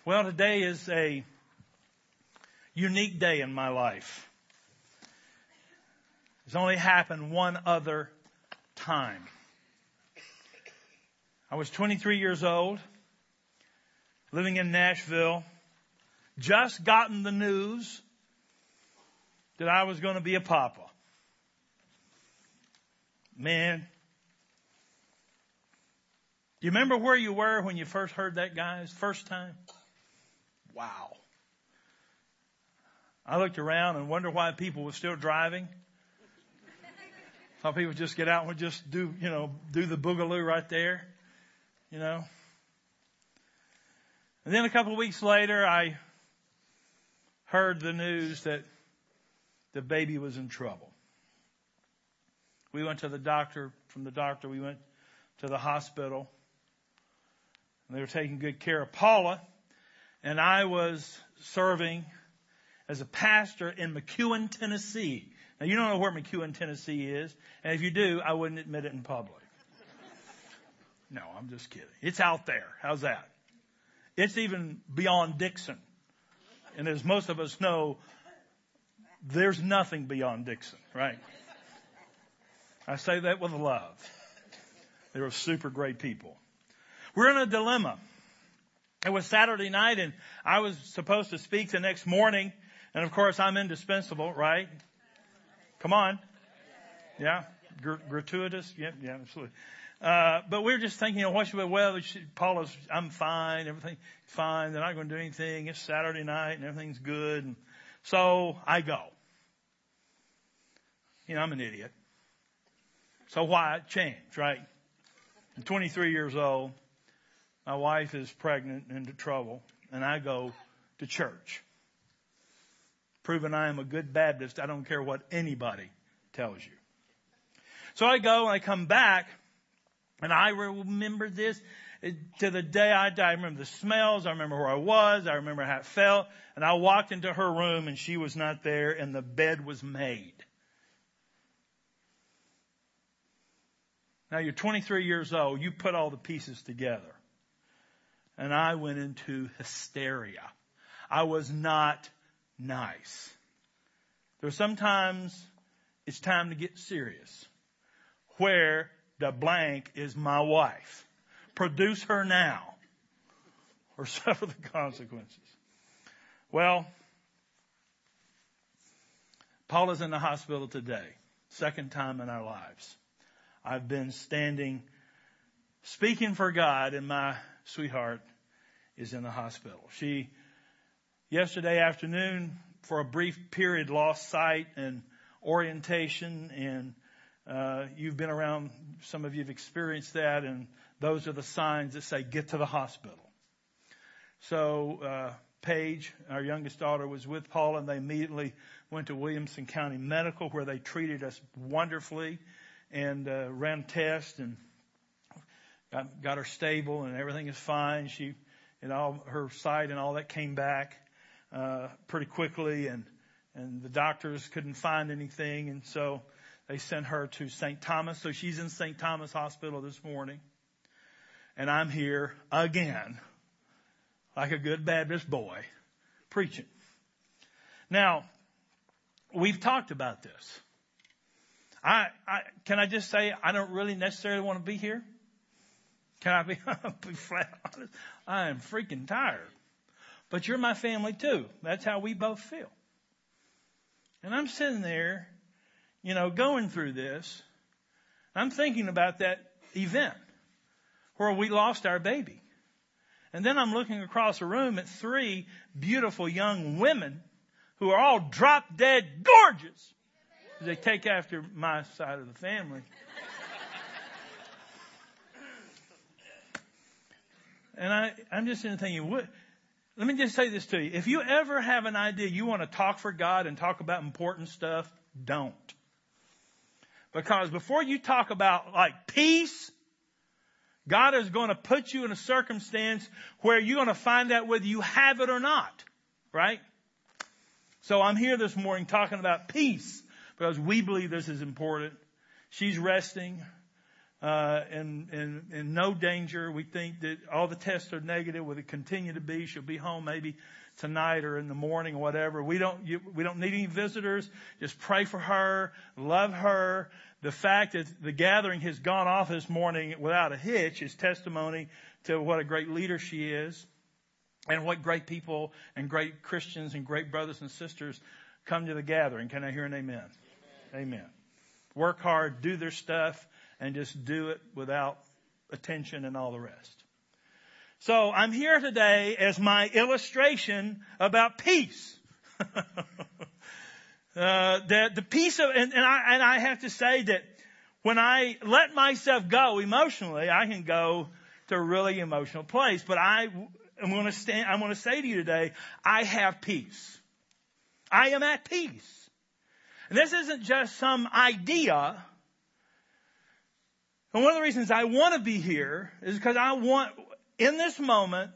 Well, today is a unique day in my life. It's only happened one other time. I was 23 years old, living in Nashville, just gotten the news that I was going to be a papa. Man, do you remember where you were when you first heard that, guys? First time? Wow. I looked around and wondered why people were still driving. Thought people would just get out and would just do the boogaloo right there, And then a couple of weeks later, I heard the news that the baby was in trouble. We went to the doctor. From the doctor, we went to the hospital. And they were taking good care of Paula. And I was serving as a pastor in McEwen, Tennessee. Now, you don't know where McEwen, Tennessee is. And if you do, I wouldn't admit it in public. No, I'm just kidding. It's out there. How's that? It's even beyond Dixon. And as most of us know, there's nothing beyond Dixon, right? I say that with love. They were super great people. We're in a dilemma. It was Saturday night, and I was supposed to speak the next morning. And, of course, I'm indispensable, right? Come on. Yeah? Gratuitous? Yeah, absolutely. But we were just thinking, what should we, Paula's, I'm fine, everything's fine. They're not going to do anything. It's Saturday night, and everything's good. And so I go. I'm an idiot. So why change, right? I'm 23 years old. My wife is pregnant and into trouble, and I go to church. Proving I am a good Baptist, I don't care what anybody tells you. So I go and I come back, and I remember this to the day I die. I remember the smells, I remember where I was, I remember how it felt, and I walked into her room and she was not there and the bed was made. Now you're 23 years old, you put all the pieces together. And I went into hysteria. I was not nice. There's sometimes it's time to get serious. Where the blank is my wife. Produce her now or suffer the consequences. Well, Paula's in the hospital today. Second time in our lives. I've been standing, speaking for God, and my sweetheart is in the hospital. She, yesterday afternoon, for a brief period, lost sight and orientation, and you've been around, some of you have experienced that, and those are the signs that say, get to the hospital. So Paige, our youngest daughter, was with Paula, and they immediately went to Williamson County Medical, where they treated us wonderfully and ran tests and got her stable, and everything is fine. She, her sight and all that came back pretty quickly, and the doctors couldn't find anything, and so they sent her to St. Thomas. So she's in St. Thomas Hospital this morning, and I'm here again, like a good Baptist boy, preaching. Now, we've talked about this. Can I just say I don't really necessarily want to be here? Can I be flat honest? I am freaking tired. But you're my family too. That's how we both feel. And I'm sitting there, going through this. I'm thinking about that event where we lost our baby. And then I'm looking across the room at three beautiful young women who are all drop dead gorgeous. They take after my side of the family. And I'm just thinking, let me just say this to you. If you ever have an idea you want to talk for God and talk about important stuff, don't. Because before you talk about peace, God is going to put you in a circumstance where you're going to find out whether you have it or not. Right? So I'm here this morning talking about peace because we believe this is important. She's resting. in no danger. We think that all the tests are negative. Will it continue to be? She'll be home maybe tonight or in the morning or whatever. We don't need any visitors. Just pray for her. Love her. The fact that the gathering has gone off this morning without a hitch is testimony to what a great leader she is and what great people and great Christians and great brothers and sisters come to the gathering. Can I hear an amen? Amen. Work hard, do their stuff, and just do it without attention and all the rest. So I'm here today as my illustration about peace. That the peace of, and I have to say that when I let myself go emotionally, I can go to a really emotional place. But I want to say to you today, I have peace. I am at peace. And this isn't just some idea. And one of the reasons I want to be here is because I want, in this moment,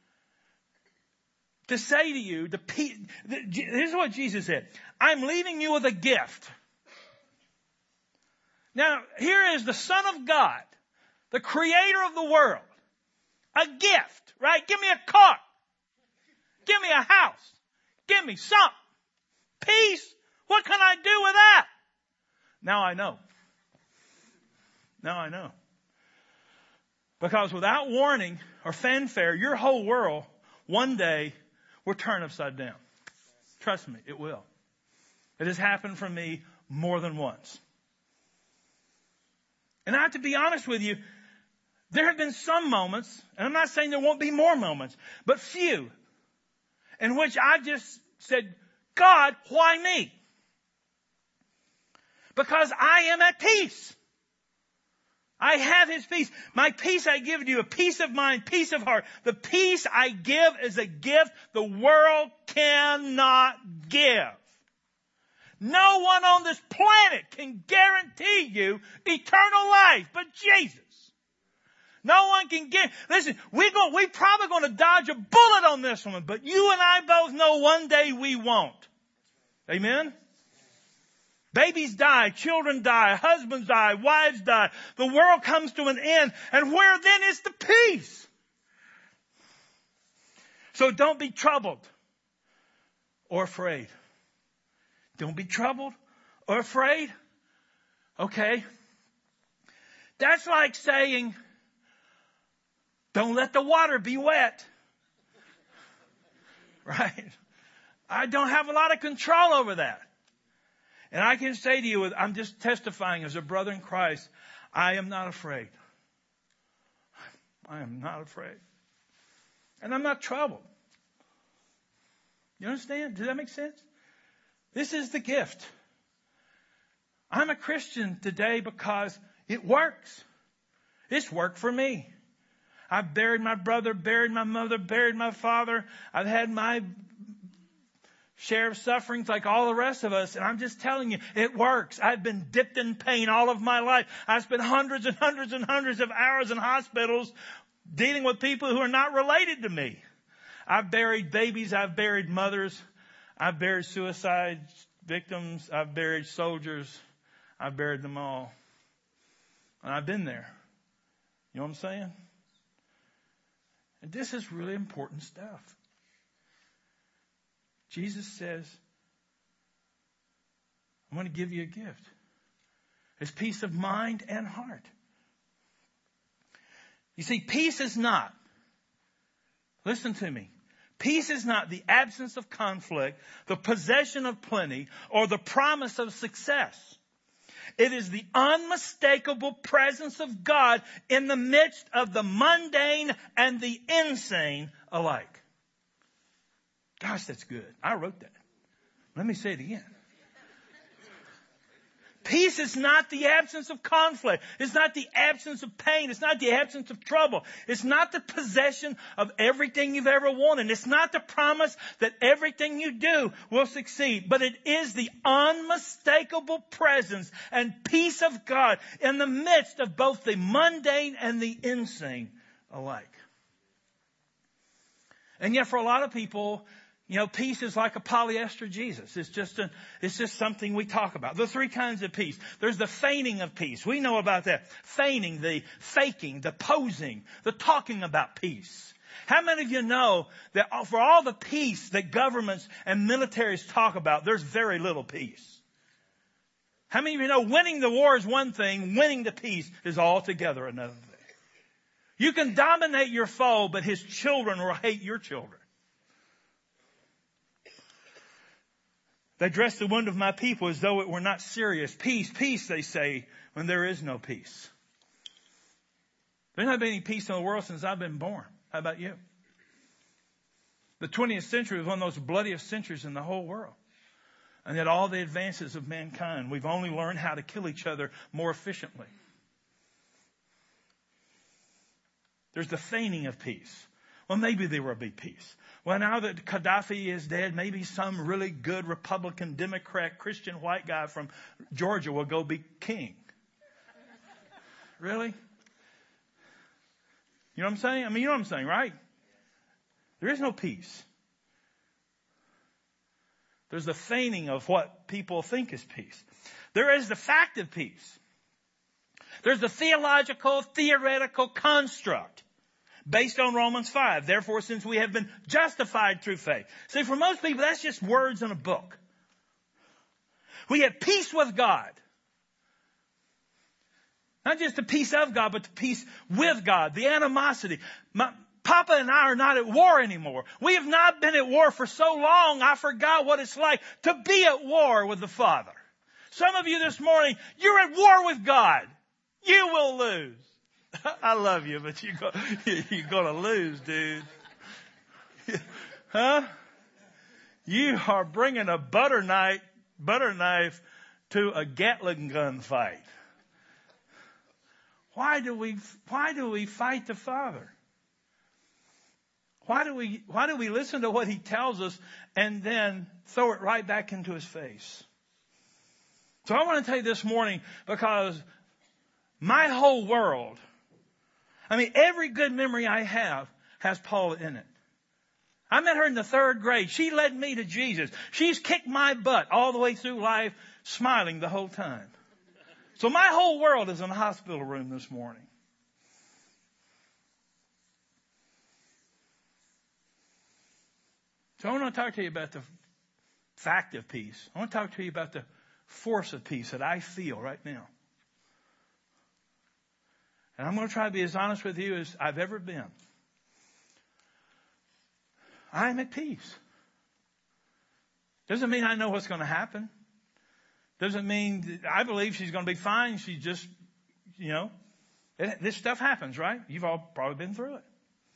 to say to you, this is what Jesus said. I'm leaving you with a gift. Now, here is the Son of God, the Creator of the world. A gift, right? Give me a car. Give me a house. Give me something. Peace. What can I do with that? Now I know. Now I know. Because without warning or fanfare, your whole world one day will turn upside down. Trust me, it will. It has happened for me more than once. And I have to be honest with you, there have been some moments, and I'm not saying there won't be more moments, but few, in which I just said, God, why me? Because I am at peace. I have His peace. My peace I give to you, a peace of mind, peace of heart. The peace I give is a gift the world cannot give. No one on this planet can guarantee you eternal life but Jesus. No one can get, listen, we're probably going to dodge a bullet on this one, but you and I both know one day we won't. Amen? Babies die, children die, husbands die, wives die. The world comes to an end. And where then is the peace? So don't be troubled or afraid. Don't be troubled or afraid. Okay. That's like saying, don't let the water be wet. Right? I don't have a lot of control over that. And I can say to you, I'm just testifying as a brother in Christ, I am not afraid. I am not afraid. And I'm not troubled. You understand? Does that make sense? This is the gift. I'm a Christian today because it works. It's worked for me. I've buried my brother, buried my mother, buried my father. I've had my share of sufferings like all the rest of us. And I'm just telling you, it works. I've been dipped in pain all of my life. I've spent hundreds and hundreds and hundreds of hours in hospitals dealing with people who are not related to me. I've buried babies. I've buried mothers. I've buried suicide victims. I've buried soldiers. I've buried them all. And I've been there. You know what I'm saying? And this is really important stuff. Jesus says, I'm going to give you a gift. It's peace of mind and heart. You see, peace is not, listen to me, peace is not the absence of conflict, the possession of plenty, or the promise of success. It is the unmistakable presence of God in the midst of the mundane and the insane alike. Gosh, that's good. I wrote that. Let me say it again. Peace is not the absence of conflict. It's not the absence of pain. It's not the absence of trouble. It's not the possession of everything you've ever wanted. It's not the promise that everything you do will succeed. But it is the unmistakable presence and peace of God in the midst of both the mundane and the insane alike. And yet for a lot of people, Peace is like a polyester Jesus. It's just something we talk about. The three kinds of peace. There's the feigning of peace. We know about that. Feigning, the faking, the posing, the talking about peace. How many of you know that for all the peace that governments and militaries talk about, there's very little peace? How many of you know winning the war is one thing, winning the peace is altogether another thing? You can dominate your foe, but his children will hate your children. They dress the wound of my people as though it were not serious. Peace, peace, they say, when there is no peace. There's not been any peace in the world since I've been born. How about you? The 20th century was one of those bloodiest centuries in the whole world. And yet all the advances of mankind, we've only learned how to kill each other more efficiently. There's the feigning of peace. Well, maybe there will be peace. Well, now that Gaddafi is dead, maybe some really good Republican, Democrat, Christian white guy from Georgia will go be king. Really? You know what I'm saying? I mean, you know what I'm saying, right? There is no peace. There's the feigning of what people think is peace. There is the fact of peace. There's the theological, theoretical construct based on Romans 5. Therefore, since we have been justified through faith. See, for most people, that's just words in a book. We have peace with God. Not just the peace of God, but the peace with God. The animosity. Papa and I are not at war anymore. We have not been at war for so long, I forgot what it's like to be at war with the Father. Some of you this morning, you're at war with God. You will lose. I love you, but you're going to lose, dude. Huh? You are bringing a butter knife to a Gatling gun fight. Why do we fight the Father? Why do we listen to what He tells us and then throw it right back into His face? So I want to tell you this morning, because my whole world, every good memory I have has Paula in it. I met her in the 3rd grade. She led me to Jesus. She's kicked my butt all the way through life, smiling the whole time. So my whole world is in a hospital room this morning. So I want to talk to you about the fact of peace. I want to talk to you about the force of peace that I feel right now. And I'm going to try to be as honest with you as I've ever been. I'm at peace. Doesn't mean I know what's going to happen. Doesn't mean I believe she's going to be fine. She just, this stuff happens, right? You've all probably been through it.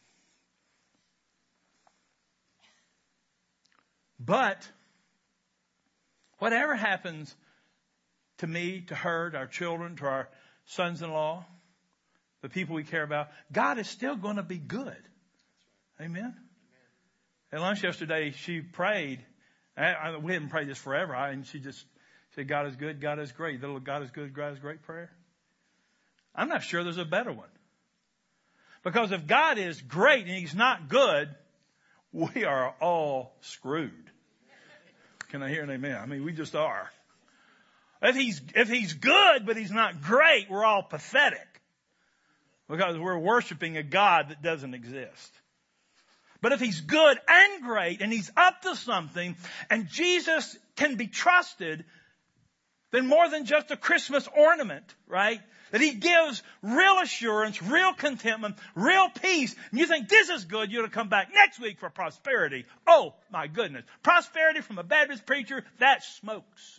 But whatever happens to me, to her, to our children, to our sons-in-law, the people we care about, God is still going to be good. Amen? At lunch yesterday, she prayed. We haven't prayed this forever. And she just said, God is good, God is great. The little God is good, God is great prayer. I'm not sure there's a better one. Because if God is great and He's not good, we are all screwed. Can I hear an amen? We just are. If he's good, but He's not great, we're all pathetic. Because we're worshiping a God that doesn't exist. But if He's good and great, and He's up to something, and Jesus can be trusted, then more than just a Christmas ornament, right? That He gives real assurance, real contentment, real peace. And you think this is good, you're going to come back next week for prosperity. Oh, my goodness. Prosperity from a Baptist preacher, that smokes.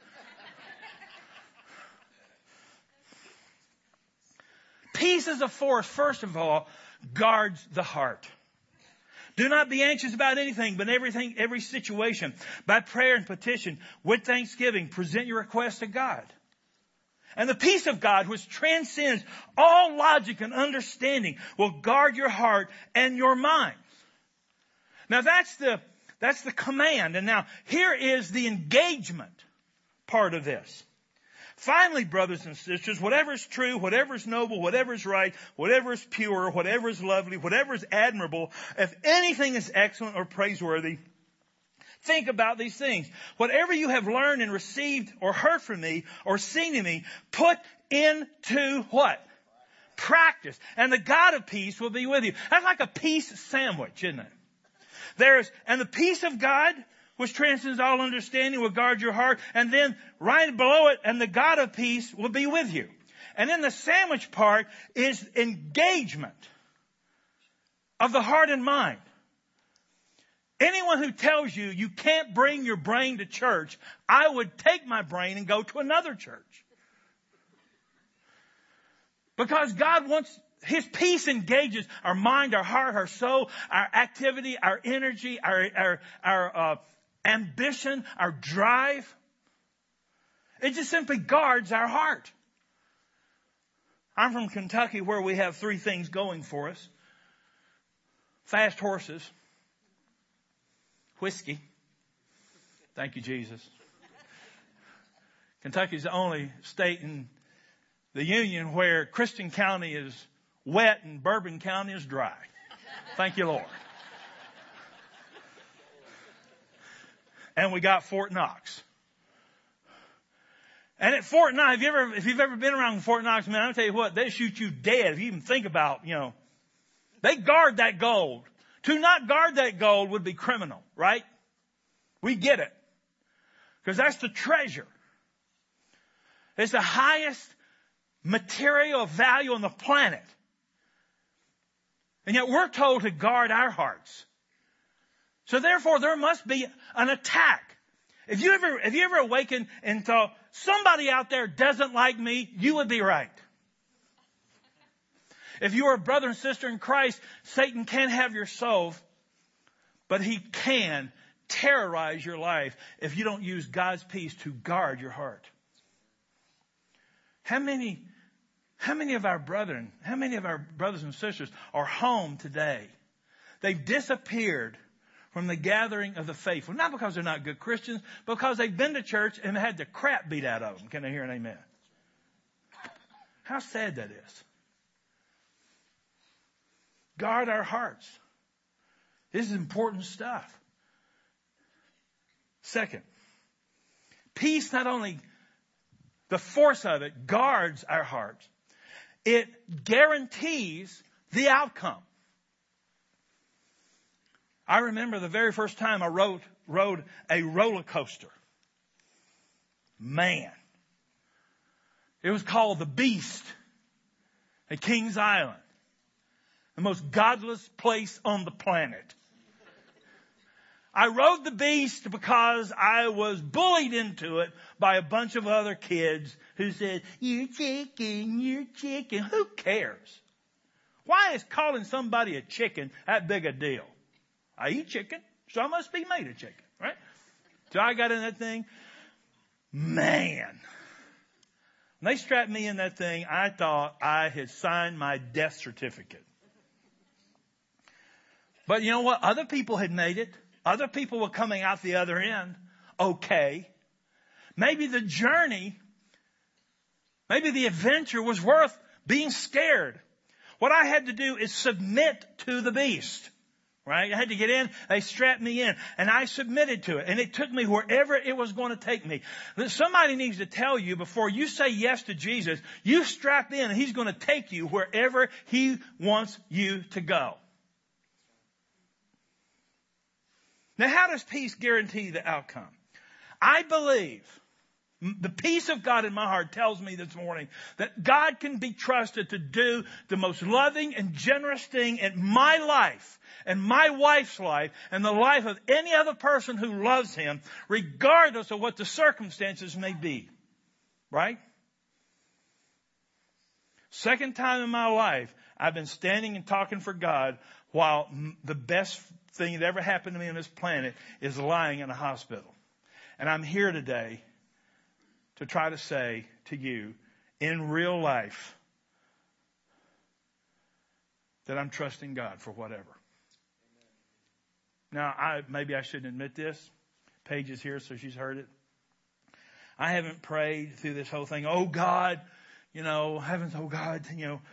Peace as a force, first of all, guards the heart. Do not be anxious about anything, but every situation, by prayer and petition, with thanksgiving, present your requests to God. And the peace of God, which transcends all logic and understanding, will guard your heart and your mind. Now that's the command. And now here is the engagement part of this. Finally, brothers and sisters, whatever is true, whatever is noble, whatever is right, whatever is pure, whatever is lovely, whatever is admirable, if anything is excellent or praiseworthy, think about these things. Whatever you have learned and received or heard from me or seen in me, put into what? Practice. And the God of peace will be with you. That's like a peace sandwich, isn't it? And the peace of God, which transcends all understanding, will guard your heart. And then right below it, and the God of peace will be with you. And then the sandwich part is engagement of the heart and mind. Anyone who tells you you can't bring your brain to church, I would take my brain and go to another church. Because God wants, His peace engages our mind, our heart, our soul, our activity, our energy, our ambition, our drive. It just simply guards our heart. I'm from Kentucky, where we have 3 things going for us. Fast horses. Whiskey. Thank you, Jesus. Kentucky's the only state in the Union where Christian County is wet and Bourbon County is dry. Thank you, Lord. And we got Fort Knox. And at Fort Knox, if you've ever been around Fort Knox, man, I'll tell you what, they shoot you dead if you even think about, they guard that gold. To not guard that gold would be criminal, right? We get it. Because that's the treasure. It's the highest material value on the planet. And yet we're told to guard our hearts. So therefore there must be an attack. If you ever awakened and thought, somebody out there doesn't like me, you would be right. If you are a brother and sister in Christ, Satan can't have your soul, but he can terrorize your life if you don't use God's peace to guard your heart. How many of our brothers and sisters are home today? They've disappeared from the gathering of the faithful. Not because they're not good Christians, but because they've been to church and had the crap beat out of them. Can I hear an amen? How sad that is. Guard our hearts. This is important stuff. Second, peace, not only the force of it guards our hearts, it guarantees the outcome. I remember the very first time I rode a roller coaster. Man. It was called the Beast at Kings Island. The most godless place on the planet. I rode the Beast because I was bullied into it by a bunch of other kids who said, "You're chicken, you're chicken." Who cares? Why is calling somebody a chicken that big a deal? I eat chicken, so I must be made of chicken, right? So I got in that thing. Man. When they strapped me in that thing, I thought I had signed my death certificate. But you know what? Other people had made it. Other people were coming out the other end. Okay. Maybe the journey, maybe the adventure was worth being scared. What I had to do is submit to the Beast. Right? I had to get in. They strapped me in. And I submitted to it. And it took me wherever it was going to take me. Somebody needs to tell you before you say yes to Jesus, you strap in and He's going to take you wherever He wants you to go. Now, how does peace guarantee the outcome? I believe the peace of God in my heart tells me this morning that God can be trusted to do the most loving and generous thing in my life and my wife's life and the life of any other person who loves Him, regardless of what the circumstances may be. Right? Second time in my life, I've been standing and talking for God while the best thing that ever happened to me on this planet is lying in a hospital. And I'm here today to try to say to you, in real life, that I'm trusting God for whatever. Now, maybe I shouldn't admit this. Paige is here, so she's heard it. I haven't prayed through this whole thing. Oh God, oh God,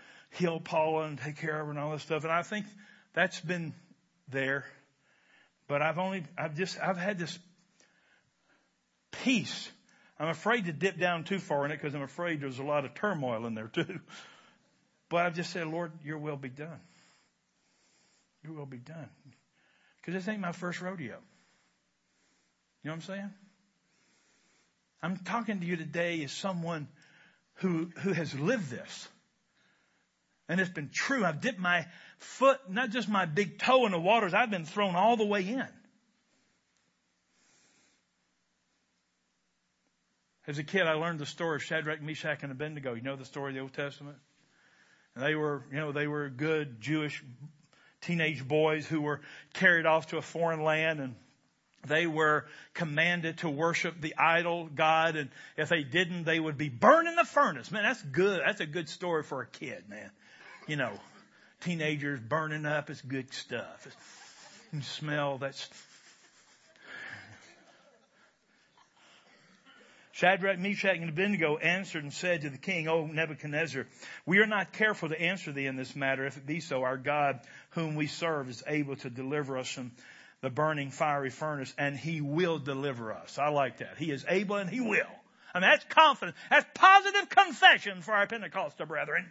heal Paula and take care of her and all this stuff. And I think that's been there. But I've had this peace. I'm afraid to dip down too far in it because I'm afraid there's a lot of turmoil in there too. But I've just said, Lord, your will be done. Your will be done. Because this ain't my first rodeo. You know what I'm saying? I'm talking to you today as someone who has lived this. And it's been true. I've dipped my foot, not just my big toe in the waters. I've been thrown all the way in. As a kid, I learned the story of Shadrach, Meshach, and Abednego. You know the story of the Old Testament? And they were good Jewish teenage boys who were carried off to a foreign land, and they were commanded to worship the idol god. And if they didn't, they would be burned in the furnace. Man, that's good. That's a good story for a kid, man. You know, teenagers burning up is good stuff. You smell that's. Shadrach, Meshach, and Abednego answered and said to the king, O Nebuchadnezzar, we are not careful to answer thee in this matter. If it be so, our God, whom we serve, is able to deliver us from the burning fiery furnace, and he will deliver us. I like that. He is able and he will. I mean, that's confident. That's positive confession for our Pentecostal brethren.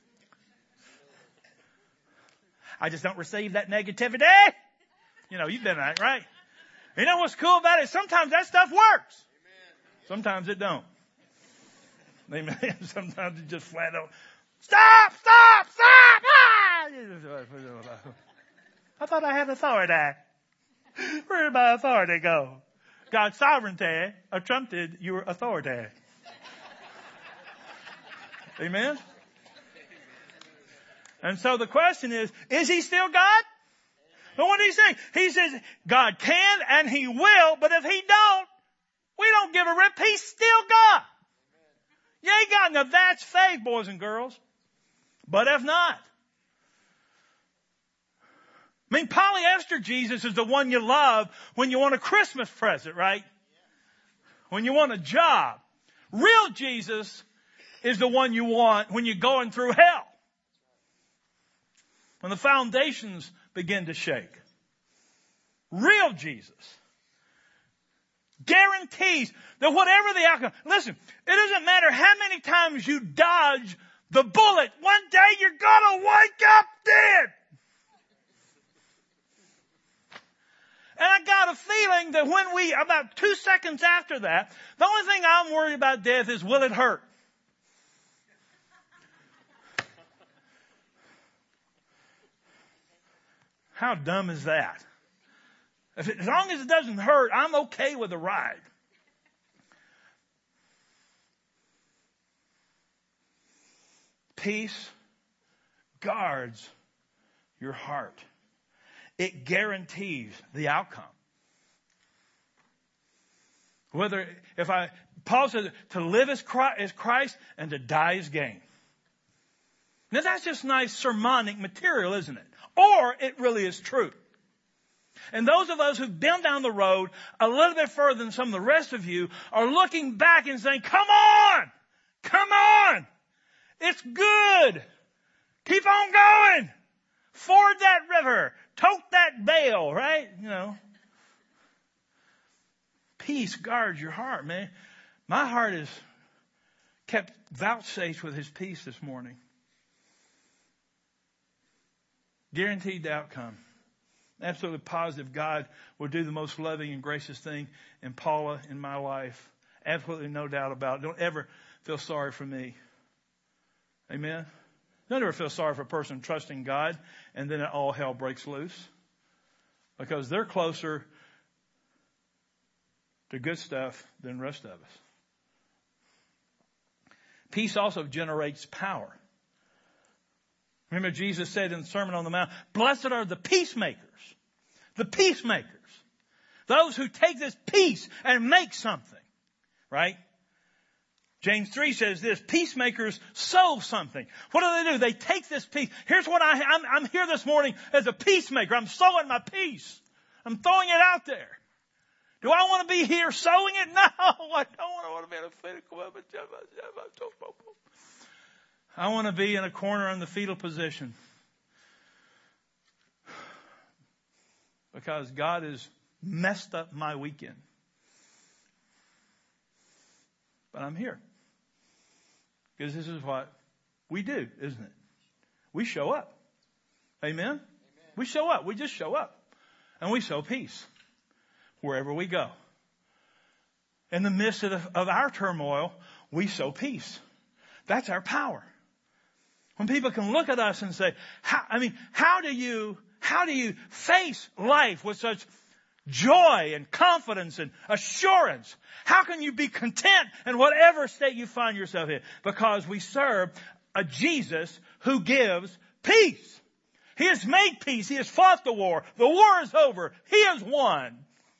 I just don't receive that negativity. You know, you've been that, right? You know what's cool about it? Sometimes that stuff works. Sometimes it don't. Amen. Sometimes it just flat out. Stop! Stop! Stop! Ah! I thought I had authority. Where did my authority go? God's sovereignty trumped your authority. Amen? And so the question is he still God? But what did he say? He says God can and he will, but if he don't, we don't give a rip. He's still God. You ain't got enough. That's faith, boys and girls. But if not, I mean, polyester Jesus is the one you love when you want a Christmas present, right? When you want a job. Real Jesus is the one you want when you're going through hell. When the foundations begin to shake. Real Jesus guarantees that whatever the outcome, listen, it doesn't matter how many times you dodge the bullet, one day you're gonna wake up dead. And I got a feeling that about 2 seconds after that, the only thing I'm worried about death is, will it hurt? How dumb is that? As long as it doesn't hurt, I'm okay with the ride. Peace guards your heart. It guarantees the outcome. Paul says to live as Christ and to die as gain. Now that's just nice sermonic material, isn't it? Or it really is true. And those of us who've been down the road a little bit further than some of the rest of you are looking back and saying, come on! Come on! It's good! Keep on going! Ford that river! Tote that bale, right? You know. Peace guards your heart, man. My heart is kept vouchsafed with his peace this morning. Guaranteed the outcome. Absolutely positive God will do the most loving and gracious thing in Paula in my life. Absolutely no doubt about it. Don't ever feel sorry for me. Amen? Don't ever feel sorry for a person trusting God and then all hell breaks loose. Because they're closer to good stuff than the rest of us. Peace also generates power. Remember Jesus said in the Sermon on the Mount, blessed are the peacemakers. The peacemakers. Those who take this peace and make something. Right? James 3 says this, peacemakers sow something. What do? They take this peace. Here's what I'm here this morning as a peacemaker. I'm sowing my peace. I'm throwing it out there. Do I want to be here sowing it? No, I don't want to be in a physical. I want to be in a corner in the fetal position. because God has messed up my weekend. But I'm here. Because this is what we do, isn't it? We show up. Amen? We show up. We just show up. And we sow peace wherever we go. In the midst of our turmoil, we sow peace. That's our power. When people can look at us and say, how do you face life with such joy and confidence and assurance? How can you be content in whatever state you find yourself in? Because we serve a Jesus who gives peace. He has made peace. He has fought the war. The war is over. He has won.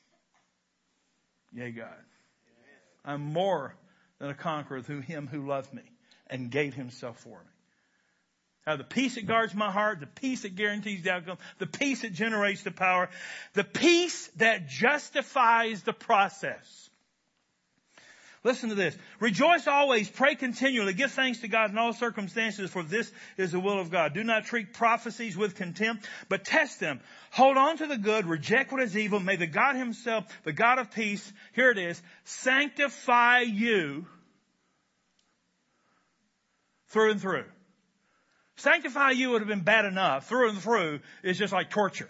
Yea, God. I'm more than a conqueror through him who loved me and gave himself for me. Now, the peace that guards my heart, the peace that guarantees the outcome, the peace that generates the power, the peace that justifies the process. Listen to this. Rejoice always, pray continually, give thanks to God in all circumstances, for this is the will of God. Do not treat prophecies with contempt, but test them. Hold on to the good, reject what is evil. May the God himself, the God of peace, here it is, sanctify you through and through. Sanctify you would have been bad enough. Through and through is just like torture.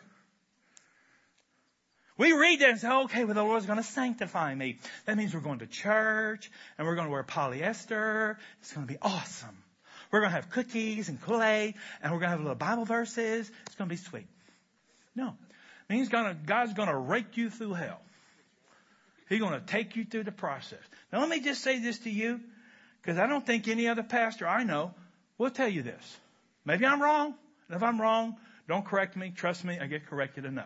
We read that and say, okay, well, the Lord's going to sanctify me. That means we're going to church and we're going to wear polyester. It's going to be awesome. We're going to have cookies and Kool-Aid and we're going to have little Bible verses. It's going to be sweet. No. It means God's going to rake you through hell. He's going to take you through the process. Now, let me just say this to you, because I don't think any other pastor I know will tell you this. Maybe I'm wrong. And if I'm wrong, don't correct me. Trust me, I get corrected enough.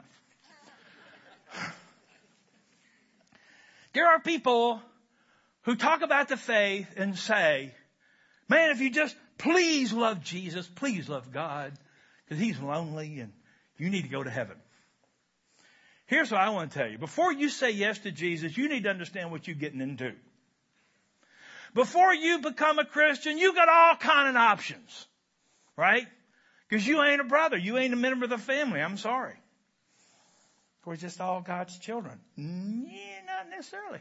There are people who talk about the faith and say, man, if you just please love Jesus, please love God, because he's lonely and you need to go to heaven. Here's what I want to tell you. Before you say yes to Jesus, you need to understand what you're getting into. Before you become a Christian, you got all kind of options, right? Because you ain't a brother. You ain't a member of the family. I'm sorry. We're just all God's children. Yeah, not necessarily.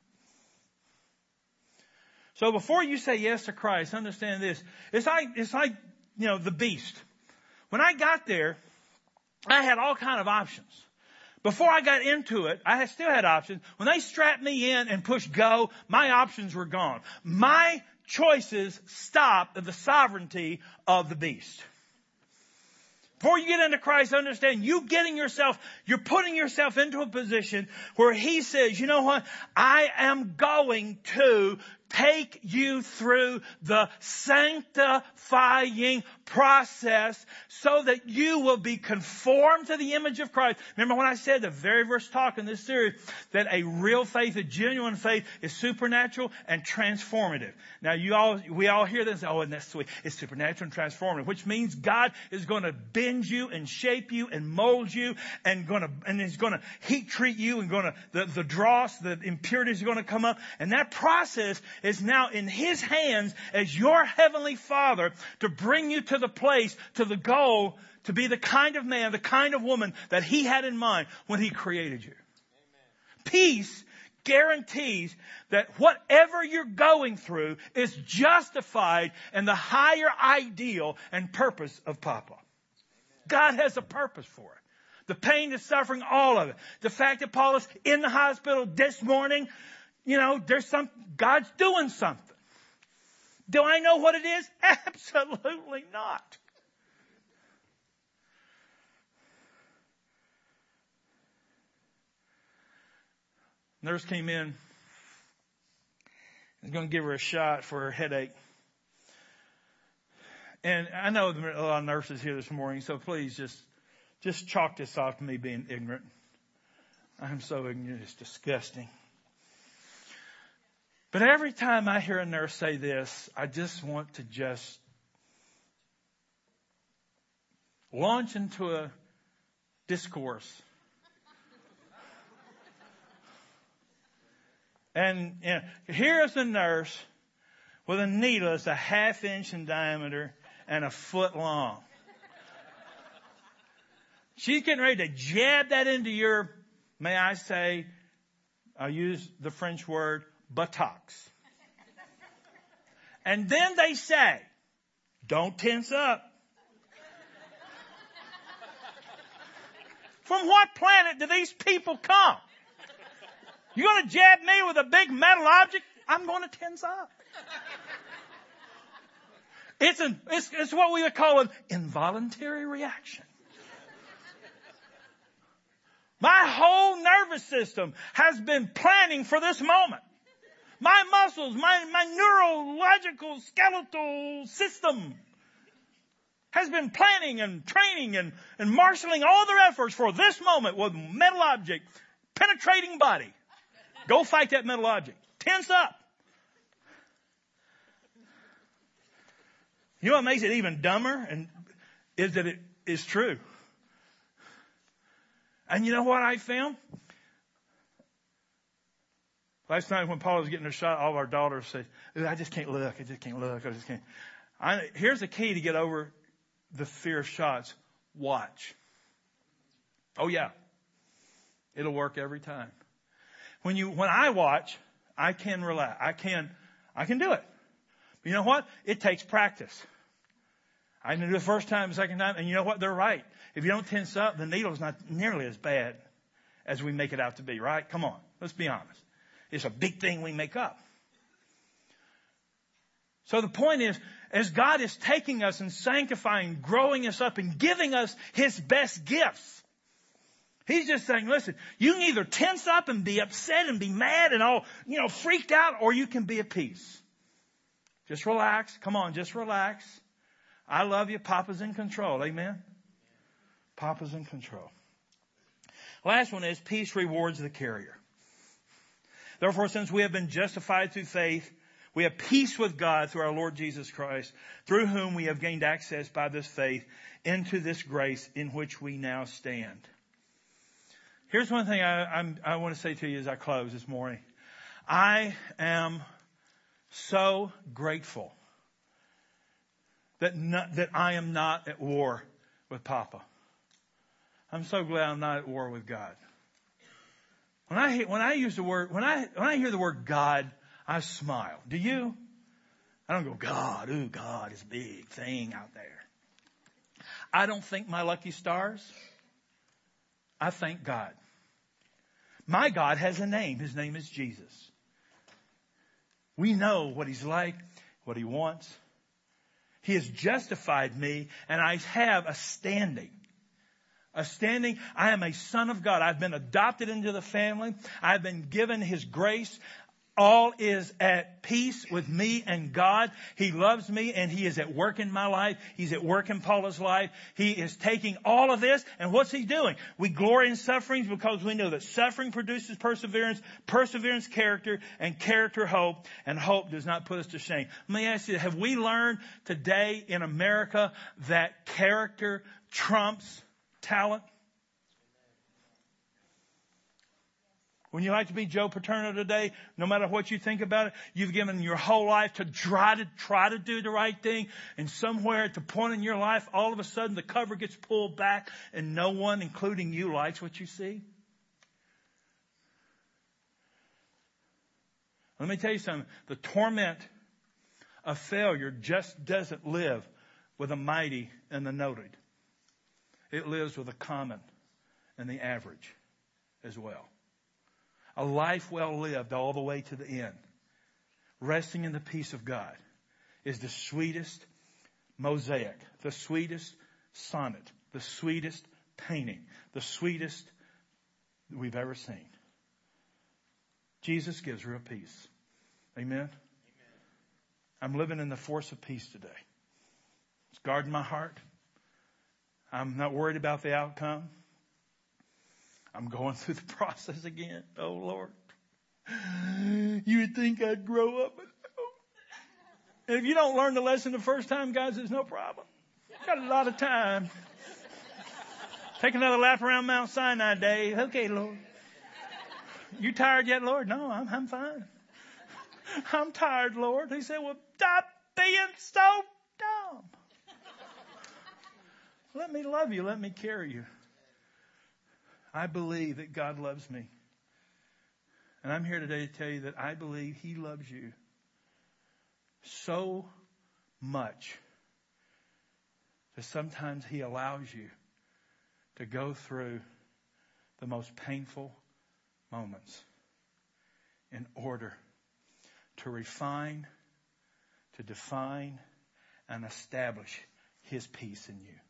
So before you say yes to Christ, understand this. It's like, the beast. When I got there, I had all kind of options. Before I got into it, I still had options. When they strapped me in and pushed go, my options were gone. My choices stopped at the sovereignty of the beast. Before you get into Christ, understand you're putting yourself into a position where he says, you know what? I am going to take you through the sanctifying process so that you will be conformed to the image of Christ. Remember when I said the very first talk in this series that a real faith, a genuine faith is supernatural and transformative. Now we all hear this and say, oh, and that's sweet. It's supernatural and transformative, which means God is going to bend you and shape you and mold you and is going to heat treat you and the dross, the impurities are going to come up. And that process is now in his hands as your heavenly Father to bring you to the place, to the goal, to be the kind of man, the kind of woman that he had in mind when he created you. Amen. Peace guarantees that whatever you're going through is justified in the higher ideal and purpose of Papa. Amen. God has a purpose for it. The pain, the suffering, all of it. The fact that Paul is in the hospital this morning, God's doing something. Do I know what it is? Absolutely not. Nurse came in. I was going to give her a shot for her headache. And I know there are a lot of nurses here this morning, so please just chalk this off to me being ignorant. I'm so ignorant, it's disgusting. But every time I hear a nurse say this, I just want to launch into a discourse. And here's a nurse with a needle that's a 1/2 inch in diameter and 1 foot long. She's getting ready to jab that into your, may I say, I'll use the French word, buttocks. And then they say, don't tense up. From what planet do these people come? You're going to jab me with a big metal object? I'm going to tense up. It's what we would call an involuntary reaction. My whole nervous system has been planning for this moment. My muscles, my neurological skeletal system has been planning and training and marshaling all their efforts for this moment with metal object, penetrating body. Go fight that metal object. Tense up. You know what makes it even dumber is that it is true. And you know what I found? Last night when Paula was getting her shot, all of our daughters said, I just can't look. I just can't look. I just can't. Here's the key to get over the fear of shots. Watch. Oh yeah. It'll work every time. When I watch, I can relax. I can do it. But you know what? It takes practice. I can do it the first time, the second time, and you know what? They're right. If you don't tense up, the needle's not nearly as bad as we make it out to be, right? Come on. Let's be honest. It's a big thing we make up. So the point is, as God is taking us and sanctifying, growing us up and giving us His best gifts, He's just saying, listen, you can either tense up and be upset and be mad and all, freaked out, or you can be at peace. Just relax. Come on, just relax. I love you. Papa's in control. Amen? Papa's in control. Last one is peace rewards the carrier. Therefore, since we have been justified through faith, we have peace with God through our Lord Jesus Christ, through whom we have gained access by this faith into this grace in which we now stand. Here's one thing I want to say to you as I close this morning. I am so grateful that I am not at war with Papa. I'm so glad I'm not at war with God. When I hear the word God, I smile. Do you? I don't go, God, ooh, God is a big thing out there. I don't thank my lucky stars. I thank God. My God has a name. His name is Jesus. We know what He's like, what He wants. He has justified me, and I have a standing. A standing. I am a son of God. I've been adopted into the family. I've been given His grace. All is at peace with me and God. He loves me and He is at work in my life. He's at work in Paula's life. He is taking all of this, and what's He doing? We glory in sufferings because we know that suffering produces perseverance, perseverance character, and character hope, and hope does not put us to shame. Let me ask you, have we learned today in America that character trumps talent? When you like to be Joe Paterno today, no matter what you think about it, you've given your whole life to try to do the right thing. And somewhere at the point in your life, all of a sudden the cover gets pulled back and no one, including you, likes what you see. Let me tell you something. The torment of failure just doesn't live with the mighty and the noted. It lives with the common and the average as well. A life well lived all the way to the end, resting in the peace of God, is the sweetest mosaic, the sweetest sonnet, the sweetest painting, the sweetest that we've ever seen. Jesus gives real peace. Amen? Amen. I'm living in the force of peace today. It's guarding my heart. I'm not worried about the outcome. I'm going through the process again. Oh, Lord. You would think I'd grow up, but no. And if you don't learn the lesson the first time, God says, no problem. Got a lot of time. Take another lap around Mount Sinai, Dave. Okay, Lord. You tired yet, Lord? No, I'm fine. I'm tired, Lord. He said, well, stop being so dumb. Let me love you. Let me carry you. I believe that God loves me. And I'm here today to tell you that I believe He loves you so much that sometimes He allows you to go through the most painful moments in order to refine, to define, and establish His peace in you.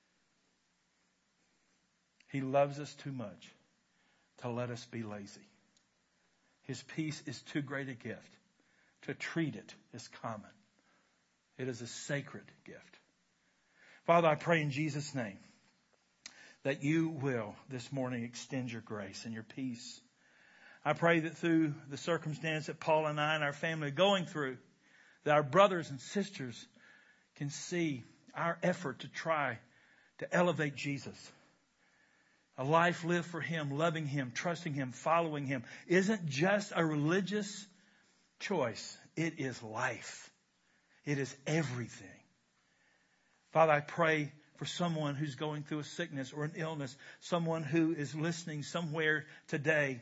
He loves us too much to let us be lazy. His peace is too great a gift to treat it as common. It is a sacred gift. Father, I pray in Jesus' name that you will this morning extend your grace and your peace. I pray that through the circumstance that Paul and I and our family are going through, that our brothers and sisters can see our effort to try to elevate Jesus. A life lived for Him, loving Him, trusting Him, following Him, isn't just a religious choice. It is life. It is everything. Father, I pray for someone who's going through a sickness or an illness, someone who is listening somewhere today,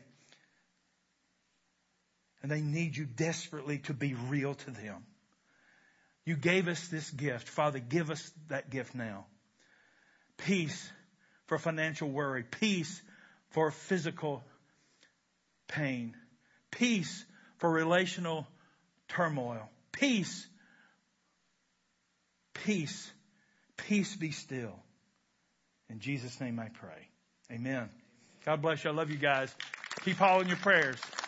and they need you desperately to be real to them. You gave us this gift. Father, give us that gift now. Peace for financial worry. Peace for physical pain. Peace for relational turmoil. Peace. Peace. Peace be still. In Jesus' name I pray. Amen. God bless you. I love you guys. Keep all in your prayers.